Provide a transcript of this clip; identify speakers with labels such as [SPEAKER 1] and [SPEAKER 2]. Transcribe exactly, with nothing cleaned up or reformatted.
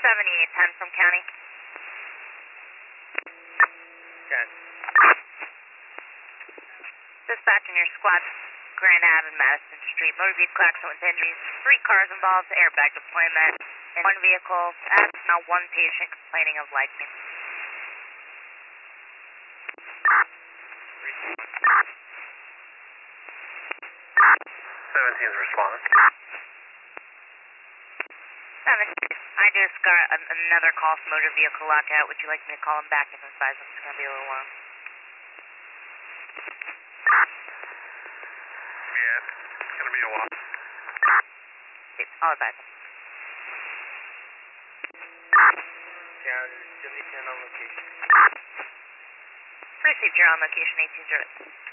[SPEAKER 1] seventy-eight ten from county.
[SPEAKER 2] ten.
[SPEAKER 1] Dispatch in your squad, Grand Ave and Madison Street. Motor vehicle accident with injuries. Three cars involved, airbag deployment. And one vehicle, as now one patient complaining of leg pain.
[SPEAKER 2] seventeen's responding.
[SPEAKER 1] Seven. I just got an, another call from motor vehicle lockout. Would you like me to call him back if I'm advised it's going to be a little long?
[SPEAKER 2] Yeah, it's going to be a while.
[SPEAKER 1] Okay, I'll advise him.
[SPEAKER 2] Yeah, seventy ten on location.
[SPEAKER 1] Received, you're on location eighteen zero.